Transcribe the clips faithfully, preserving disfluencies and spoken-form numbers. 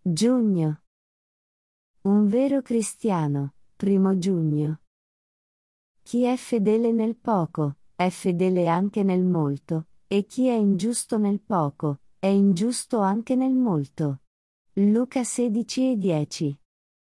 Giugno. Un vero cristiano, primo giugno. Chi è fedele nel poco, è fedele anche nel molto, e chi è ingiusto nel poco, è ingiusto anche nel molto. Luca sedici e dieci.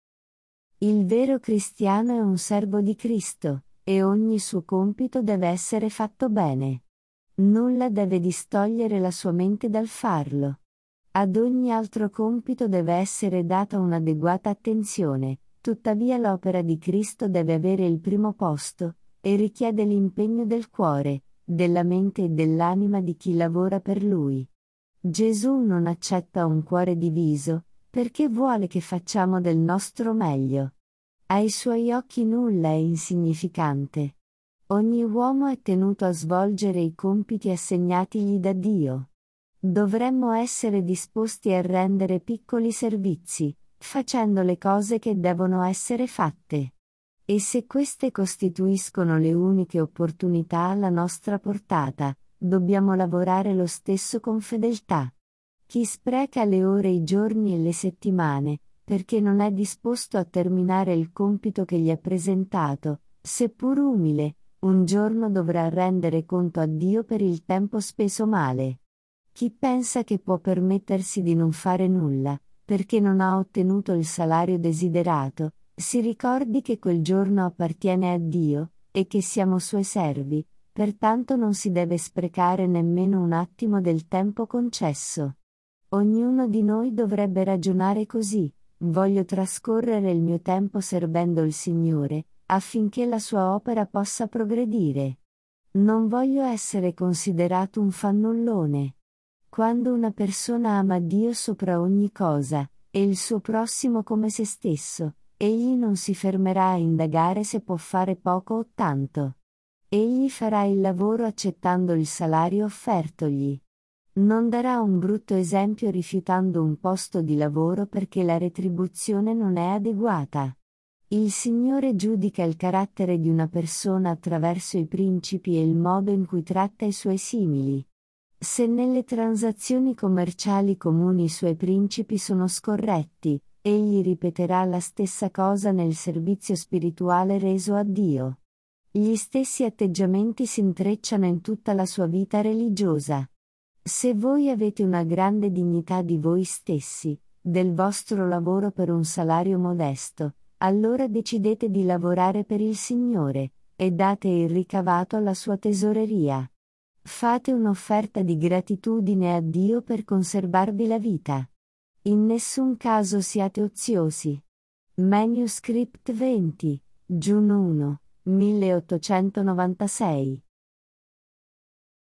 Il vero cristiano è un servo di Cristo, e ogni suo compito deve essere fatto bene. Nulla deve distogliere la sua mente dal farlo. Ad ogni altro compito deve essere data un'adeguata attenzione, tuttavia l'opera di Cristo deve avere il primo posto, e richiede l'impegno del cuore, della mente e dell'anima di chi lavora per Lui. Gesù non accetta un cuore diviso, perché vuole che facciamo del nostro meglio. Ai Suoi occhi nulla è insignificante. Ogni uomo è tenuto a svolgere i compiti assegnatigli da Dio. Dovremmo essere disposti a rendere piccoli servizi, facendo le cose che devono essere fatte. E se queste costituiscono le uniche opportunità alla nostra portata, dobbiamo lavorare lo stesso con fedeltà. Chi spreca le ore, i giorni e le settimane, perché non è disposto a terminare il compito che gli è presentato, seppur umile, un giorno dovrà rendere conto a Dio per il tempo speso male. Chi pensa che può permettersi di non fare nulla, perché non ha ottenuto il salario desiderato, si ricordi che quel giorno appartiene a Dio, e che siamo Suoi servi, pertanto non si deve sprecare nemmeno un attimo del tempo concesso. Ognuno di noi dovrebbe ragionare così: voglio trascorrere il mio tempo servendo il Signore, affinché la Sua opera possa progredire. Non voglio essere considerato un fannullone. Quando una persona ama Dio sopra ogni cosa, e il suo prossimo come se stesso, egli non si fermerà a indagare se può fare poco o tanto. Egli farà il lavoro accettando il salario offertogli. Non darà un brutto esempio rifiutando un posto di lavoro perché la retribuzione non è adeguata. Il Signore giudica il carattere di una persona attraverso i principi e il modo in cui tratta i suoi simili. Se nelle transazioni commerciali comuni i suoi principi sono scorretti, egli ripeterà la stessa cosa nel servizio spirituale reso a Dio. Gli stessi atteggiamenti si intrecciano in tutta la sua vita religiosa. Se voi avete una grande dignità di voi stessi, del vostro lavoro per un salario modesto, allora decidete di lavorare per il Signore, e date il ricavato alla sua tesoreria. Fate un'offerta di gratitudine a Dio per conservarvi la vita. In nessun caso siate oziosi. Manuscript venti, giugno primo, milleottocentonovantasei.